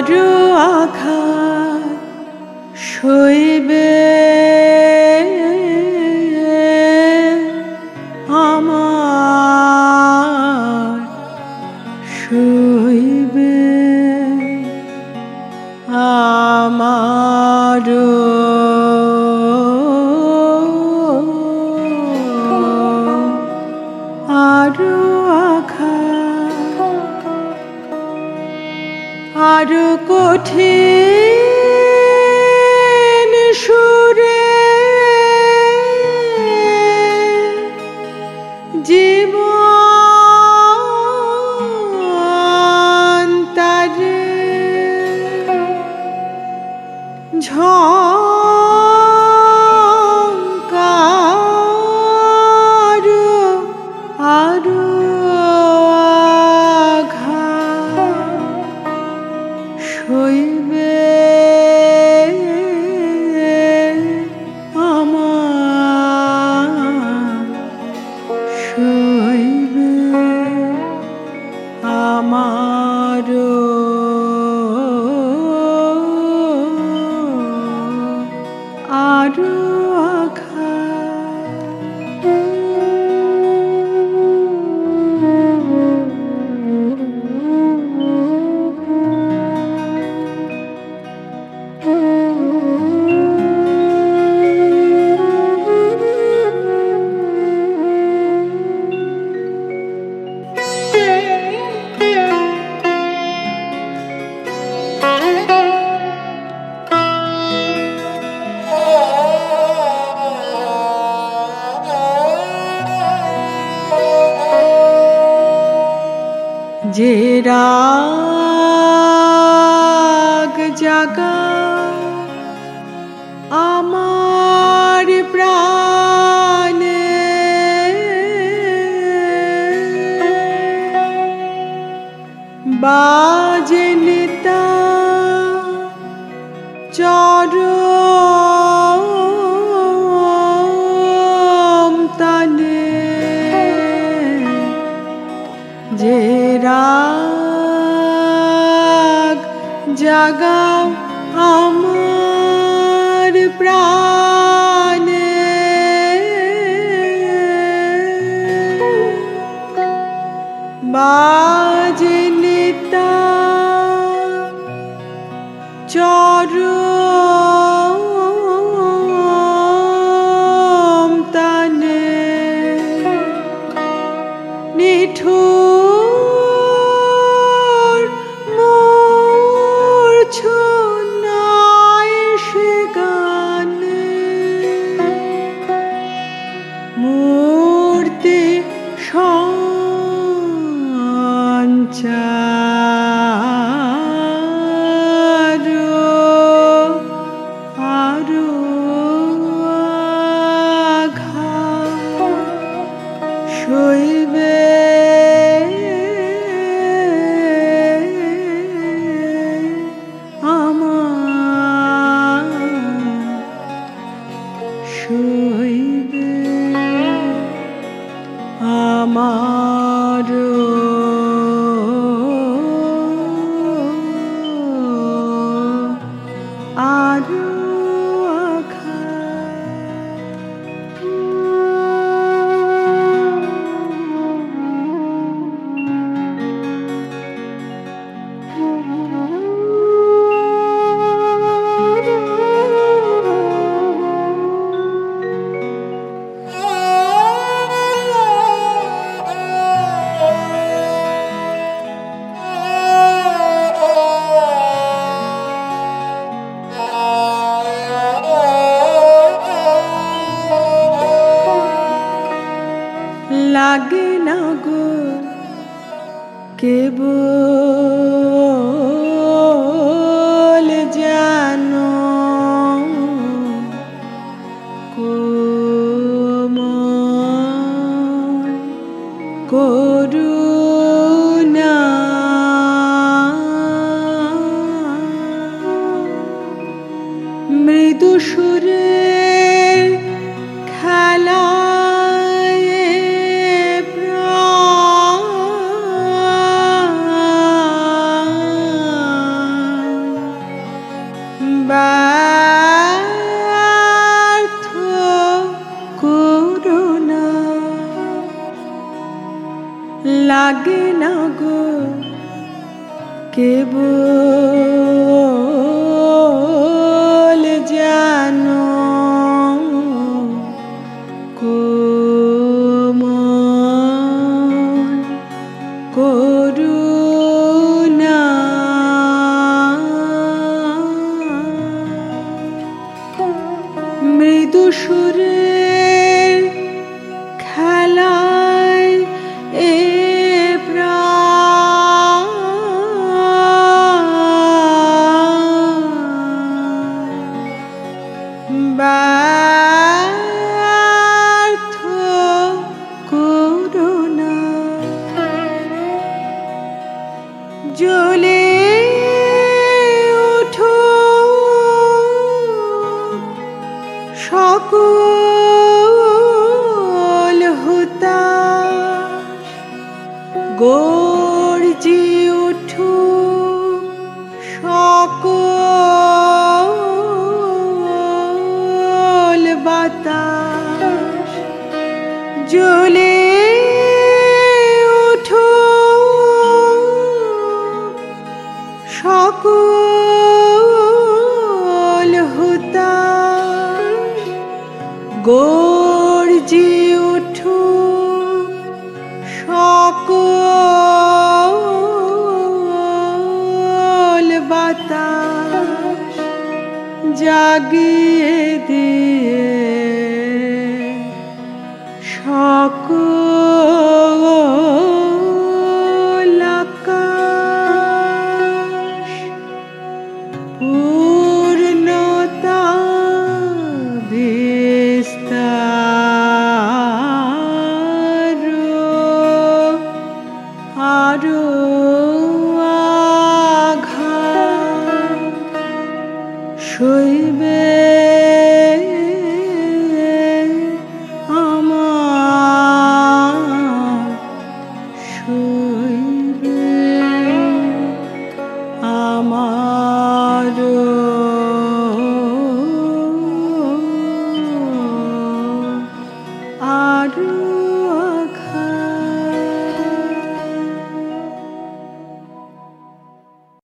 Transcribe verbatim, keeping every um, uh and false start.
আরো আঘাত সইবে আমার সইবে আমারও আরো আঘাত আরো কঠিন সুরে জীবন তারে ঝংকার আরো সইবে আমার সইবে আমারও আরো যে রাগ জাগা আমার প্রাণে বাজে নিতা চরম তানে যে রাগ জাগা আমার প্রাণে বাজে নিতা চরম তানে নিঠুর মূর্ছনায় সে গানে মূর্তি সঞ্চার আরো আঘাত সইবে আমার সইবে আমারও আরো লাগে না গো কেবল জানো কোমল করুণা মৃদু সুরে খেলা প্রাণ লাগে না গো কেবল জানো কোমল করুণা মৃদু সুরের খেলায় এ ব্যর্থ করুণা জ্বলে উঠুক সকল হুতাশ গর্জে উঠুক সকল বাতাস জ্বলে উঠুক সকল হুতাশ গর্জে উঠুক সকল বাতাস জাগিয়ে দিয়ে সকল